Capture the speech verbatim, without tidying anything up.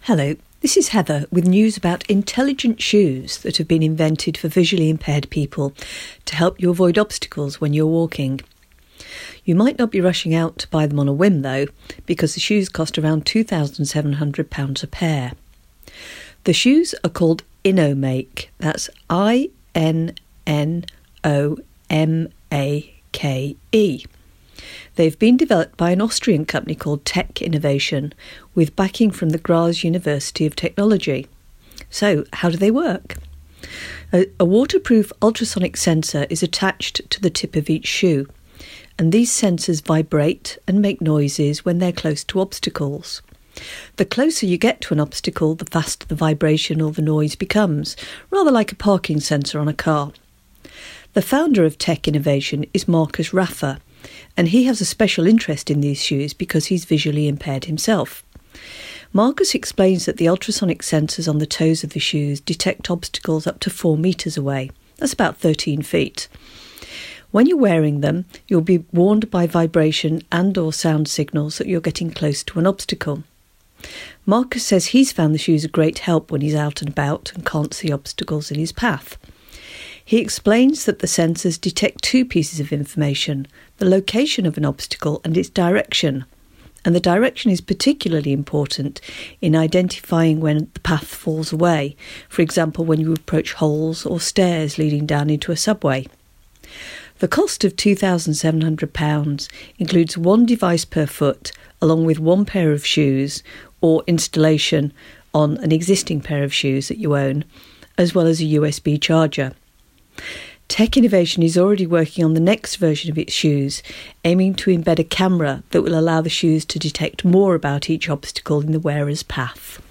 Hello, this is Heather with news about intelligent shoes that have been invented for visually impaired people to help you avoid obstacles when you're walking. You might not be rushing out to buy them on a whim though, because the shoes cost around two thousand seven hundred pounds a pair. The shoes are called InnoMake, that's I N N O M A K E. They've been developed by an Austrian company called Tech Innovation, with backing from the Graz University of Technology. So, how do they work? A, a waterproof ultrasonic sensor is attached to the tip of each shoe, and these sensors vibrate and make noises when they're close to obstacles. The closer you get to an obstacle, the faster the vibration or the noise becomes, rather like a parking sensor on a car. The founder of Tech Innovation is Marcus Raffa, and he has a special interest in these shoes because he's visually impaired himself. Marcus explains that the ultrasonic sensors on the toes of the shoes detect obstacles up to four metres away. That's about thirteen feet. When you're wearing them, you'll be warned by vibration and or sound signals that you're getting close to an obstacle. Marcus says he's found the shoes a great help when he's out and about and can't see obstacles in his path. He explains that the sensors detect two pieces of information, the location of an obstacle and its direction. And the direction is particularly important in identifying when the path falls away, for example when you approach holes or stairs leading down into a subway. The cost of two thousand seven hundred pounds includes one device per foot, along with one pair of shoes or installation on an existing pair of shoes that you own, as well as a U S B charger. Tech Innovation is already working on the next version of its shoes, aiming to embed a camera that will allow the shoes to detect more about each obstacle in the wearer's path.